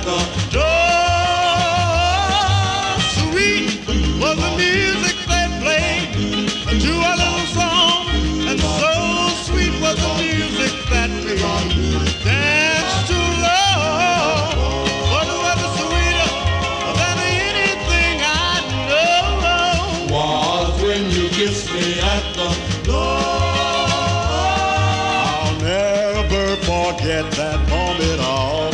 the door. Sweet was the music they played to a little song, and so sweet was the music that we danced to love. What was sweeter than anything I know was when you kissed me at the door. I'll never forget that moment all.